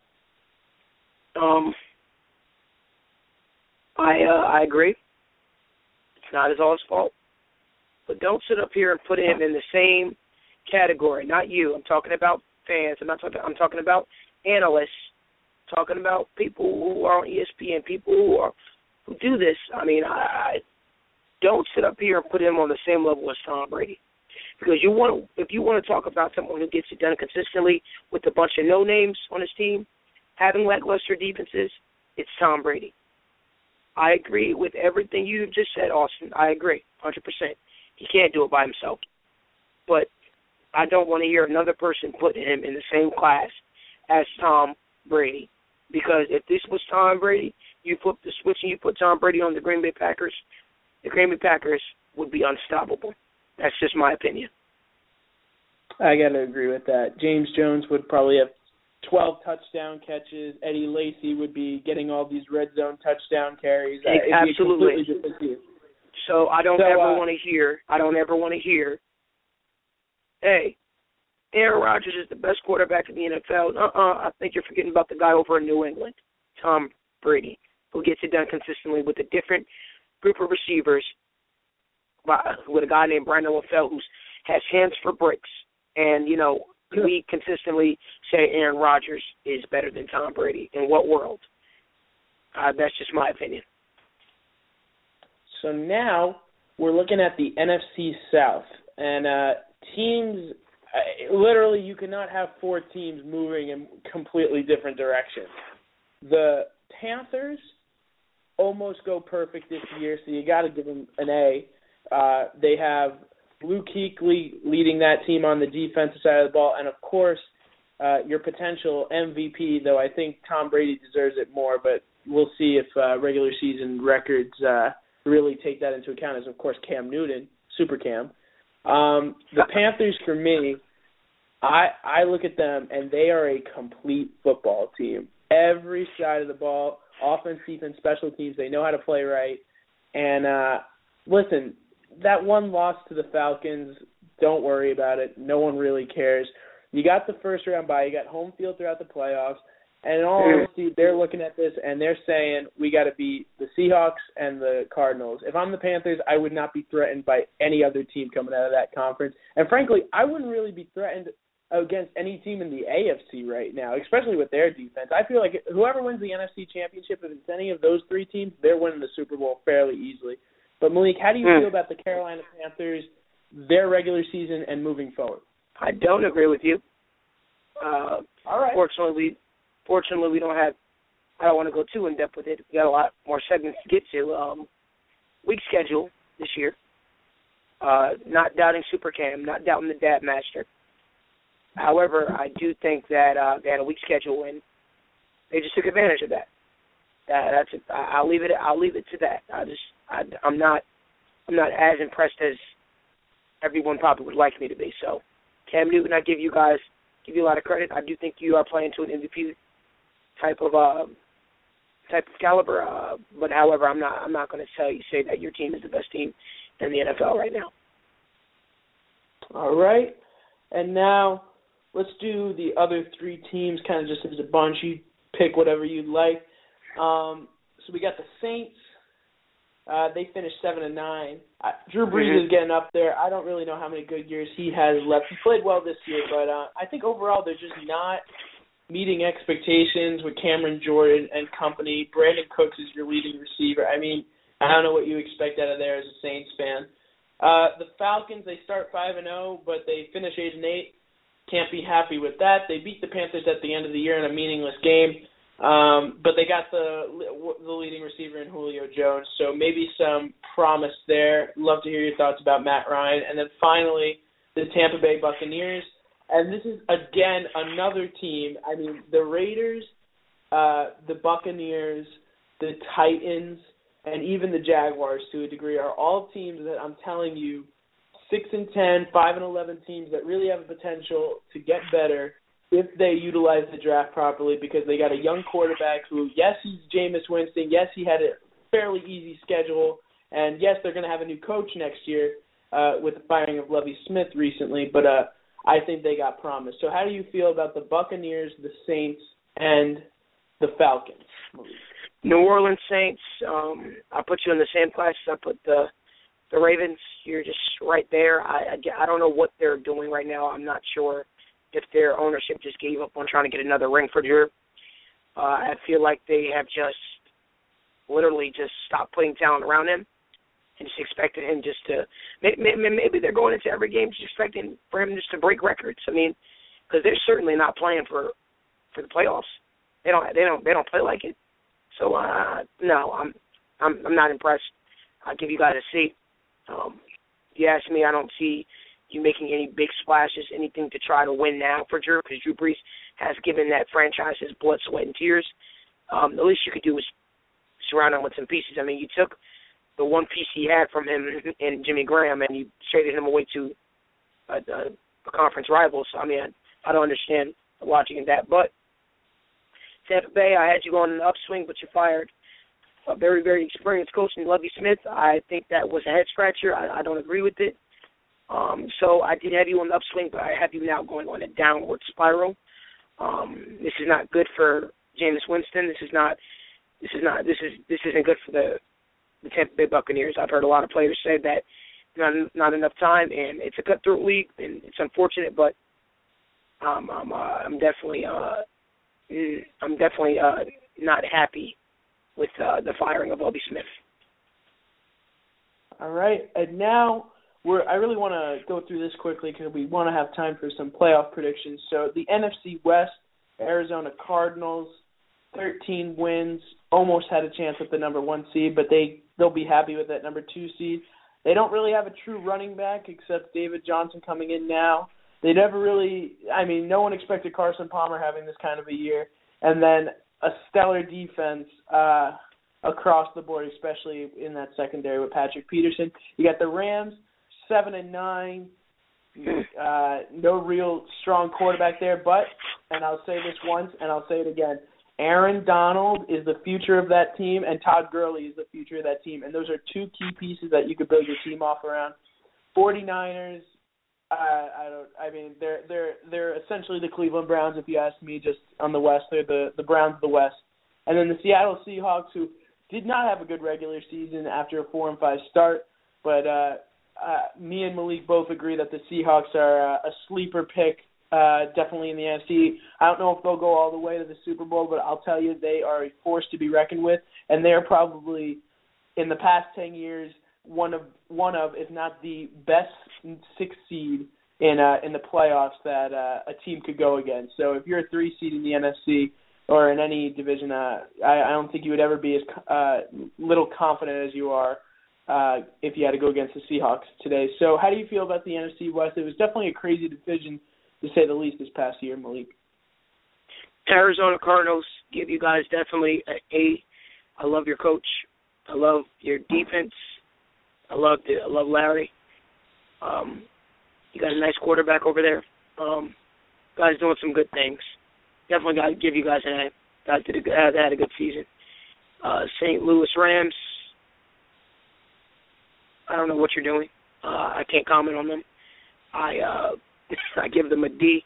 I agree. It's not all his fault. But don't sit up here and put him in the same category. Not you. I'm talking about fans. I'm talking about analysts. I'm talking about people who are on ESPN, people who do this. I mean, I don't sit up here and put him on the same level as Tom Brady. Because if you want to talk about someone who gets it done consistently with a bunch of no names on his team, having lackluster defenses, it's Tom Brady. I agree with everything you just said, Austin. I agree, 100%. He can't do it by himself. But I don't want to hear another person put him in the same class as Tom Brady. Because if this was Tom Brady, you flip the switch and you put Tom Brady on the Green Bay Packers would be unstoppable. That's just my opinion. I got to agree with that. James Jones would probably have 12 touchdown catches. Eddie Lacy would be getting all these red zone touchdown carries. Absolutely. So I don't ever want to hear, hey, Aaron Rodgers is the best quarterback in the NFL. I think you're forgetting about the guy over in New England, Tom Brady, who gets it done consistently with a different group of receivers, with a guy named Brandon LaFell who has hands for bricks. And, we consistently say Aaron Rodgers is better than Tom Brady. In what world? That's just my opinion. So now we're looking at the NFC South. And teams, literally you cannot have four teams moving in completely different directions. The Panthers almost go perfect this year, so you got to give them an A. They have Luke Kuechly leading that team on the defensive side of the ball, and, of course, your potential MVP, though I think Tom Brady deserves it more, but we'll see if regular season records really take that into account, as, of course, Cam Newton, Super Cam. The Panthers, for me, I look at them, and they are a complete football team. Every side of the ball, offense, defense, special teams, they know how to play right. And, listen, that one loss to the Falcons, don't worry about it. No one really cares. You got the first round bye. You got home field throughout the playoffs. And in all honesty, they're looking at this and they're saying, we got to beat the Seahawks and the Cardinals. If I'm the Panthers, I would not be threatened by any other team coming out of that conference. And frankly, I wouldn't really be threatened against any team in the AFC right now, especially with their defense. I feel like whoever wins the NFC Championship, if it's any of those three teams, they're winning the Super Bowl fairly easily. But, Malik, how do you feel about the Carolina Panthers, their regular season, and moving forward? I don't agree with you. All right. Fortunately, we don't have – I don't want to go too in-depth with it. We got a lot more segments to get to. Week schedule this year. Not doubting Super Cam, not doubting the Dad Master. However, I do think that they had a weak schedule, and they just took advantage of that. I'll leave it to that. I'm not as impressed as everyone probably would like me to be. So, Cam Newton, I give you a lot of credit. I do think you are playing to an MVP type of caliber. But however, I'm not going to say that your team is the best team in the NFL right now. All right, and now let's do the other three teams kind of just as a bunch. You pick whatever you'd like. So we got the Saints. They finished 7-9. Drew Brees is getting up there. I don't really know how many good years he has left. He played well this year, but I think overall they're just not meeting expectations with Cameron Jordan and company. Brandon Cooks is your leading receiver. I mean, I don't know what you expect out of there as a Saints fan. The Falcons, they start 5-0, but they finish 8-8. Can't be happy with that. They beat the Panthers at the end of the year in a meaningless game. But they got the leading receiver in Julio Jones, so maybe some promise there. Love to hear your thoughts about Matt Ryan. And then finally, the Tampa Bay Buccaneers. And this is, again, another team. I mean, the Raiders, the Buccaneers, the Titans, and even the Jaguars, to a degree, are all teams that I'm telling you, 6-10, 5-11 teams that really have the potential to get better if they utilize the draft properly, because they got a young quarterback who, yes, he's Jameis Winston. Yes, he had a fairly easy schedule. And, yes, they're going to have a new coach next year with the firing of Lovie Smith recently. But I think they got promise. So how do you feel about the Buccaneers, the Saints, and the Falcons? New Orleans Saints, I'll put you in the same class as I put the Ravens. You're just right there. I don't know what they're doing right now. I'm not sure if their ownership just gave up on trying to get another ring for Drew. I feel like they have just literally just stopped putting talent around him and just expected him just to maybe they're going into every game just expecting for him just to break records. I mean, because they're certainly not playing for the playoffs. They don't play like it. So no, I'm not impressed. I'll give you guys a C. If you ask me, I don't see you making any big splashes, anything to try to win now for Drew, because Drew Brees has given that franchise his blood, sweat, and tears. The least you could do was surround him with some pieces. I mean, you took the one piece he had from him and Jimmy Graham, and you traded him away to a conference rival. So, I mean, I don't understand the logic in that. But Tampa Bay, I had you on an upswing, but you fired a very, very experienced coach in Lovie Smith. I think that was a head-scratcher. I don't agree with it. So I did have you on the upswing, but I have you now going on a downward spiral. This is not good for Jameis Winston. This isn't good for the Tampa Bay Buccaneers. I've heard a lot of players say that not enough time, and it's a cutthroat league, and it's unfortunate, but I'm definitely not happy with the firing of Lovie Smith. All right, and now I really want to go through this quickly because we want to have time for some playoff predictions. So the NFC West, Arizona Cardinals, 13 wins, almost had a chance at the number 1 seed, but they'll be happy with that number 2 seed. They don't really have a true running back except David Johnson coming in now. They never really, no one expected Carson Palmer having this kind of a year. And then a stellar defense across the board, especially in that secondary with Patrick Peterson. You got the Rams, 7-9. No real strong quarterback there, but, and I'll say this once and I'll say it again, Aaron Donald is the future of that team, and Todd Gurley is the future of that team. And those are two key pieces that you could build your team off around. 49ers, they're essentially the Cleveland Browns, if you ask me, just on the West. They're the Browns of the West. And then the Seattle Seahawks, who did not have a good regular season after a 4-5 start, but me and Malik both agree that the Seahawks are a sleeper pick, definitely in the NFC. I don't know if they'll go all the way to the Super Bowl, but I'll tell you they are a force to be reckoned with, and they're probably, in the past 10 years, one of, if not the best 6th seed in the playoffs that a team could go against. So if you're a 3 seed in the NFC or in any division, I don't think you would ever be as little confident as you are if you had to go against the Seahawks today. So how do you feel about the NFC West? It was definitely a crazy division, to say the least, this past year, Malik. Arizona Cardinals give you guys definitely I love your coach. I love your defense. I love Larry. You got a nice quarterback over there. Guys doing some good things. Definitely got to give you guys an A. Guys had a good season. St. Louis Rams, I don't know what you're doing. I can't comment on them. I give them a D.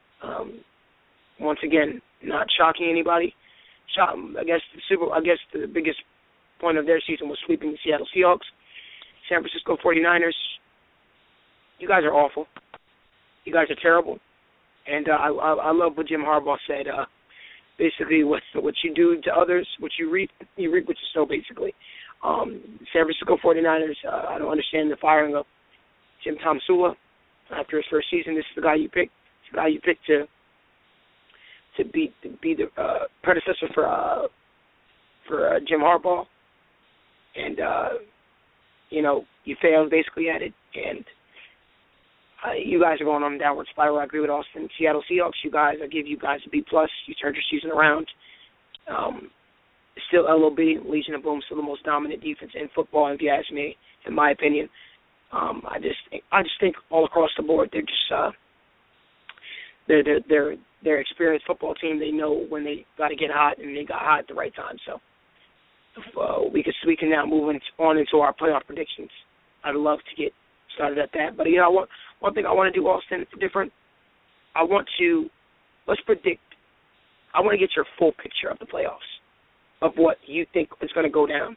Once again, not shocking anybody. I guess the biggest point of their season was sweeping the Seattle Seahawks. San Francisco 49ers, you guys are awful. You guys are terrible. And I love what Jim Harbaugh said. Basically, what you do to others, what you reap what you sow, basically. San Francisco 49ers, I don't understand the firing of Jim Tomsula after his first season. This is the guy you picked. It's the guy you picked to be the predecessor for Jim Harbaugh. And, you failed basically at it. And you guys are going on a downward spiral. I agree with Austin. Seattle Seahawks, I give you guys a B+. You turned your season around. Still LOB, Legion of Boom, still the most dominant defense in football, if you ask me, in my opinion. I just think all across the board, they're just they're experienced football team. They know when they got to get hot, and they got hot at the right time. So if, we can now move on into our playoff predictions. I'd love to get started at that. But one thing I want to do, Austin, different. Let's predict. I want to get your full picture of the playoffs, of what you think is going to go down.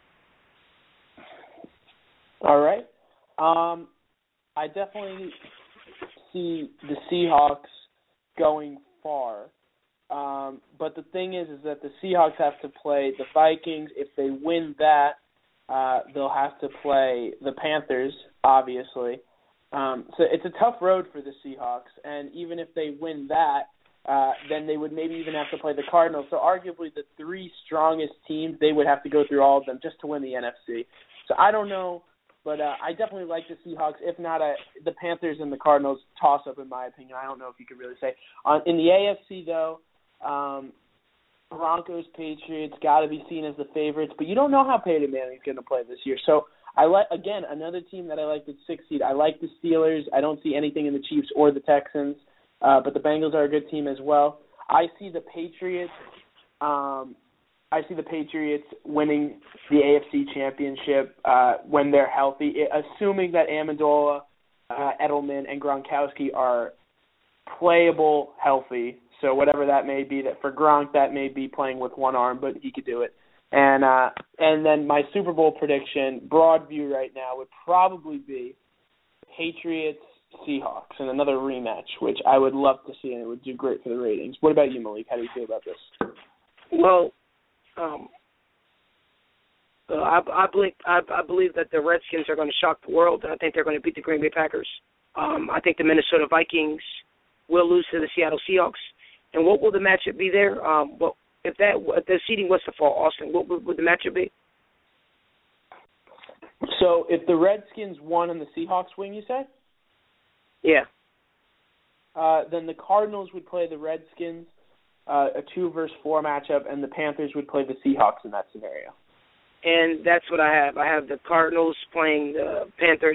All right. I definitely see the Seahawks going far. But the thing is that the Seahawks have to play the Vikings. If they win that, they'll have to play the Panthers, obviously. So it's a tough road for the Seahawks. And even if they win that, then they would maybe even have to play the Cardinals. So arguably the three strongest teams, they would have to go through all of them just to win the NFC. So I don't know, but I definitely like the Seahawks. If not, the Panthers and the Cardinals toss-up, in my opinion. I don't know if you could really say. In the AFC, though, Broncos, Patriots, got to be seen as the favorites. But you don't know how Peyton Manning's going to play this year. So, again, another team that I like at 6 seed. I like the Steelers. I don't see anything in the Chiefs or the Texans. But the Bengals are a good team as well. I see the Patriots. Winning the AFC Championship when they're healthy, assuming that Amendola, Edelman, and Gronkowski are playable, healthy. So whatever that may be, that for Gronk that may be playing with one arm, but he could do it. And then my Super Bowl prediction, broad view right now, would probably be Patriots, Seahawks, and another rematch, which I would love to see, and it would do great for the ratings. What about you, Malik? How do you feel about this? Well, I believe that the Redskins are going to shock the world, and I think they're going to beat the Green Bay Packers. I think the Minnesota Vikings will lose to the Seattle Seahawks. And what will the matchup be there? If the seeding was to fall, Austin, what would the matchup be? So if the Redskins won and the Seahawks win, you say? Yeah. Then the Cardinals would play the Redskins, a 2-4 matchup, and the Panthers would play the Seahawks in that scenario. And that's what I have. I have the Cardinals playing the Panthers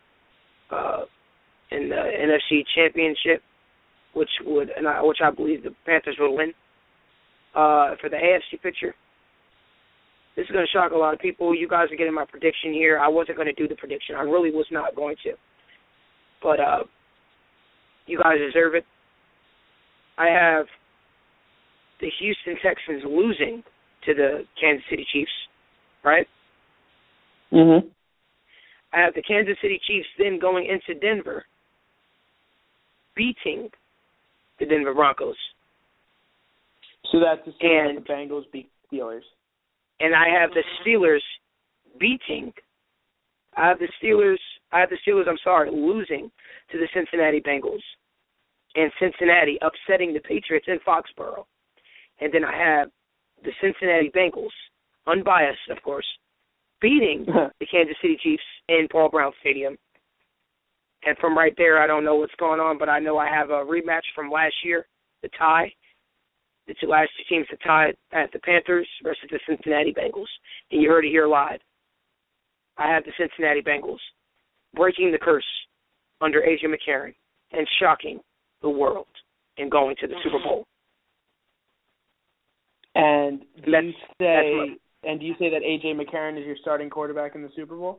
in the NFC Championship, which I believe the Panthers will win. For the AFC picture, this is going to shock a lot of people. You guys are getting my prediction here. I wasn't going to do the prediction. I really was not going to. But you guys deserve it. I have the Houston Texans losing to the Kansas City Chiefs, right? Mm-hmm. I have the Kansas City Chiefs then going into Denver, beating the Denver Broncos. So that's assuming that the Bengals beat the Steelers. And I have the Steelers beating. I have the Steelers, losing to the Cincinnati Bengals. And Cincinnati upsetting the Patriots in Foxborough. And then I have the Cincinnati Bengals, unbiased, of course, beating the Kansas City Chiefs in Paul Brown Stadium. And from right there, I don't know what's going on, but I know I have a rematch from last year, the tie. the last two teams to tie at the Panthers versus the Cincinnati Bengals. And you heard it here live. I have the Cincinnati Bengals breaking the curse under A.J. McCarron and shocking the world and going to the Super Bowl. And do you say that A.J. McCarron is your starting quarterback in the Super Bowl?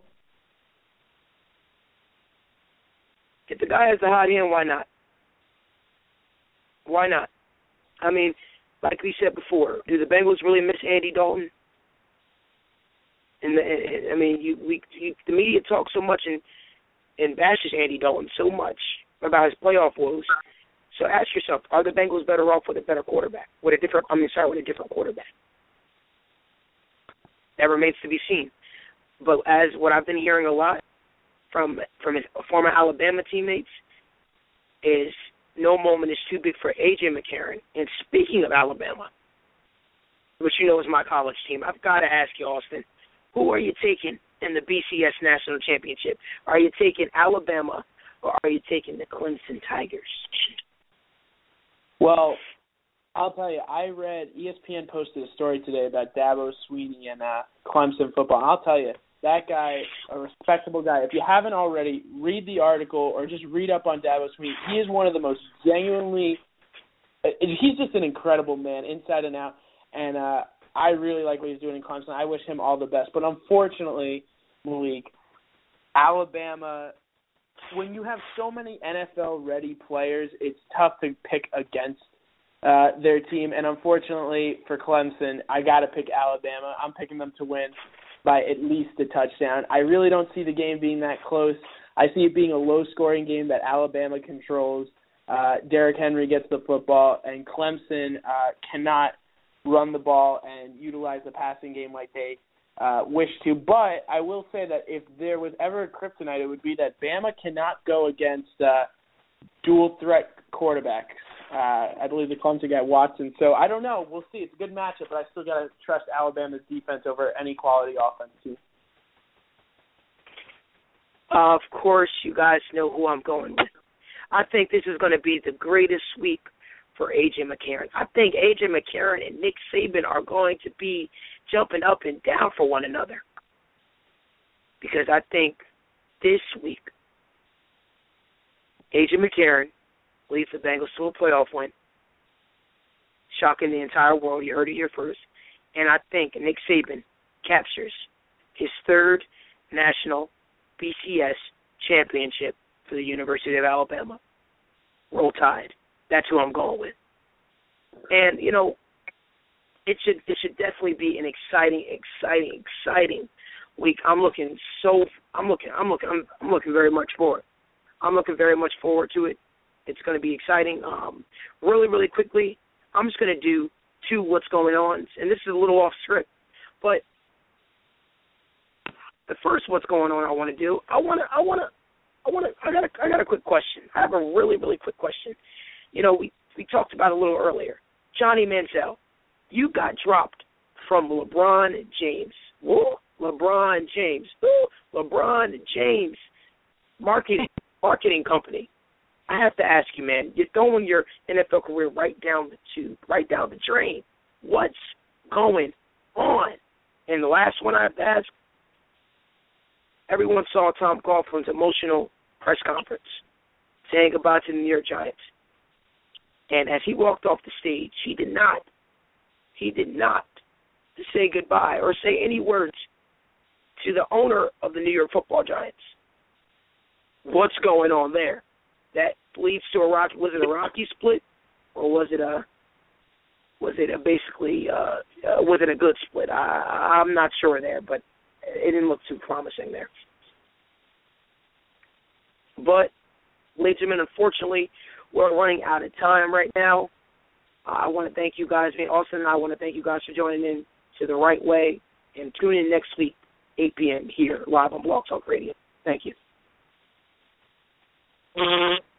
If the guy has the hot hand, why not? Why not? I mean, like we said before, do the Bengals really miss Andy Dalton? And the media talks so much and bashes Andy Dalton so much about his playoff woes. So ask yourself, are the Bengals better off with a better quarterback? With a different quarterback. That remains to be seen. But as what I've been hearing a lot from his former Alabama teammates is no moment is too big for A.J. McCarron. And speaking of Alabama, which you know is my college team, I've got to ask you, Austin, who are you taking in the BCS National Championship? Are you taking Alabama or are you taking the Clemson Tigers? Well, I'll tell you, I read ESPN posted a story today about Dabo Swinney and Clemson football. I'll tell you, that guy, a respectable guy. If you haven't already, read the article or just read up on Dabo Swinney. He is one of the most genuinely – he's just an incredible man, inside and out. And I really like what he's doing in Clemson. I wish him all the best. But unfortunately, Malik, Alabama, when you have so many NFL-ready players, it's tough to pick against their team. And unfortunately for Clemson, I got to pick Alabama. I'm picking them to win by at least a touchdown. I really don't see the game being that close. I see it being a low-scoring game that Alabama controls. Derrick Henry gets the football, and Clemson cannot run the ball and utilize the passing game like they wish to. But I will say that if there was ever a kryptonite, it would be that Bama cannot go against dual-threat quarterbacks. I believe the Clemson guy, Watson. So I don't know. We'll see. It's a good matchup, but I still got to trust Alabama's defense over any quality offense, too. Of course, you guys know who I'm going with. I think this is going to be the greatest week for A.J. McCarron. I think A.J. McCarron and Nick Saban are going to be jumping up and down for one another. Because I think this week, A.J. McCarron leads the Bengals to a playoff win, shocking the entire world. You heard it here first. And I think Nick Saban captures his third national BCS championship for the University of Alabama. Roll Tide. That's who I'm going with. And, you know, it should definitely be an exciting week. I'm looking very much forward. I'm looking very much forward to it. It's going to be exciting. Really quickly, I'm just going to do two what's going on, and this is a little off script, but the first what's going on I want to do. I got a quick question. I have a really quick question. You know, we talked about it a little earlier. Johnny Manziel, you got dropped from LeBron James. Whoa, LeBron James marketing company. I have to ask you, man, you're throwing your NFL career right down the drain. What's going on? And the last one I have to ask, everyone saw Tom Coughlin's emotional press conference saying goodbye to the New York Giants. And as he walked off the stage, he did not say goodbye or say any words to the owner of the New York Football Giants. What's going on there? That leads to was it a Rocky split, or was it a good split? I'm not sure there, but it didn't look too promising there. But, ladies and gentlemen, unfortunately, we're running out of time right now. I want to thank you guys. Austin and I want to thank you guys for joining in to The Right Way, and tune in next week, 8 p.m. here, live on Blog Talk Radio. Thank you.